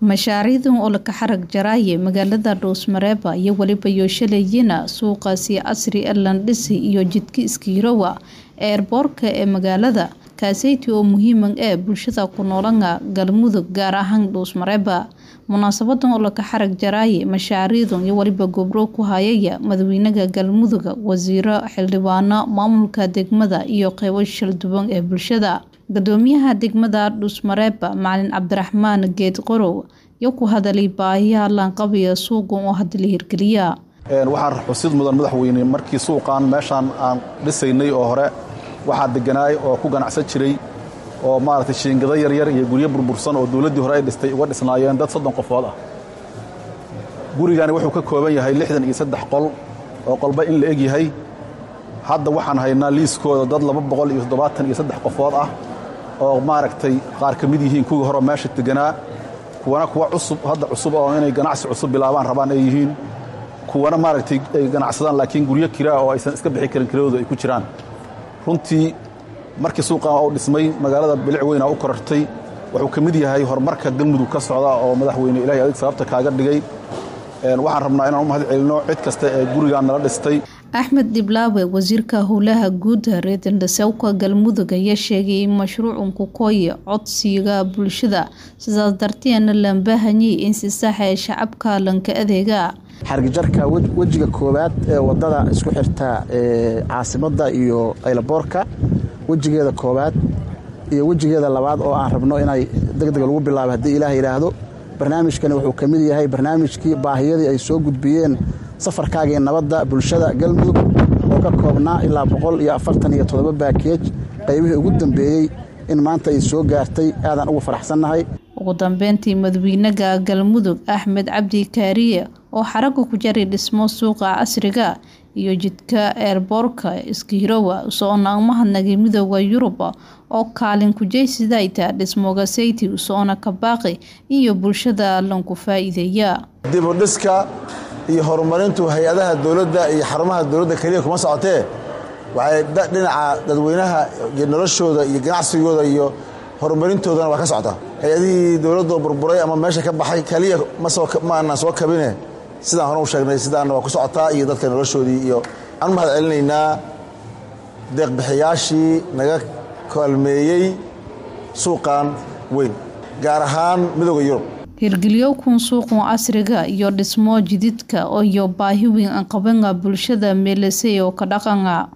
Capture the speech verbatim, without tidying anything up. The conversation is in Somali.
mashaariicdan oo la ka xarag jaraaye magaalada Dhuusmareeba iyo waliba Yooshalayina suuqaasi casri ah Landhisi iyo jidka Iskiirowa airportka ee magaalada kaasaytii oo muhiim ah bulshada ku noolanga Galmudug gaar ahaan Dhuusmareeba munaasabadan oo la ka xarag jaraaye mashaariicdan iyo waliba gobro ku hayaya madaxweynaha Galmudug wasiiro xildhibaano maamulka degmada iyo qaybo shil duwan ee bulshada Gudoomiyaha degmada Dhuusmareeba Macalin Cabdiraxmaan Geed Qorow iyo ku hadalay baahiyaha lanqabiya suuqan oo hadli hirgeliya een waxaan xusid mudan madaxweyne markii suuqan meeshan aan dhisaynay oo hore waxa deganaay oo ku ganacsan jiray oo maaragtay shiingada yar yar iyo guriyo burbursan oo dawladii hore ay dhistay uga dhisnaayeen dad soddon qofood ah gurigani wuxuu ka kooban yahay lixdan iyo saddex qol oo qolba in la eg yahay hadda waxaan haynaa liiskooda dad laba boqol iyo toddobaatan iyo saddex qofood ah oo maaragtay qaar ka mid yihiin kuwa hore meesha deganaa kuwana kuwa cusub hadda cusub oo inay ganacsi cusub bilaabaan rabaan ay yihiin kuwana maaragtay ay ganacsadaan laakiin guriyo kiraa oo aysan iska bixi karin kiradooda ay ku jiraan runtii markii suuqa oo dhismay magaalada bilic weyn oo u korortay wuxuu ka mid yahay horumarka Galmudug ka socda oo madaxweyne Ilaahay adeeg sababta kaaga dhigay een waxaan rabnaa inaan u mahad celino cid kasta ee guriga nala dhistay Axmed Diblaawe wasiirka howlaha guud reedinda sawka Galmudug ayaa sheegay in mashruucan ku kooyo codsiga bulshada sidaas darteedna la baahanyahay in si sax ah shacabka lanka adeega xargijarka wajiga koobaad ee wadada isku xirta ee caasimada iyo aylaboorka wajigeeda koobaad iyo wajigeeda labaad oo aan rabno inay degdeg lagu bilaabo hadii Ilaahay yiraahdo barnaamijkan wuxuu kamid yahay barnaamijkii baahiyadii ay soo gudbiyeen safarkaaga nabadda bulshada Galmudug oo ka koobnaa ilaa boqol iyo afartan iyo toddoba baakeej qaybihii ugu dambeeyay in maanta ay soo gaartay aadan ugu faraxsanahay ugu dambeyntii madaxweynaha Galmudug Axmed Cabdi Kaariye oo xarago ku jaray dhismo suuqa casriga iyo jidka airportka Iskiirowa soo naagmahadnagay midowga Yurub oo kaalin ku jeysayda dhismoga sayti soona ka baaqi iyo bulshada lanku faa'iideeya dib u dhiska iyo horumarintu hay'adaha dawladda iyo xarumaha dawladda kaliya kuma socotee waxay dhinaca dadweynaha iyo noloshooda iyo ganacsigooda iyo horumarintoodana waa ka socota hay'adihii dawladda burburay ama meesha ka baxay kaliya ma soo ma soo kabine sidaan hore u sheegnay sidaan waa ku socotaa iyo dadka noloshoodii iyo aan mahad celinaynaa deeq bixiyaashii naga kaalmeeyay suuqan weyn gaar ahaan midowga Yurub hirgeliyo kun suuqan casriga iyo dhismo jididka oo iyo baahi weyn aan qabanga bulshada meelasay oo ka dhaqanga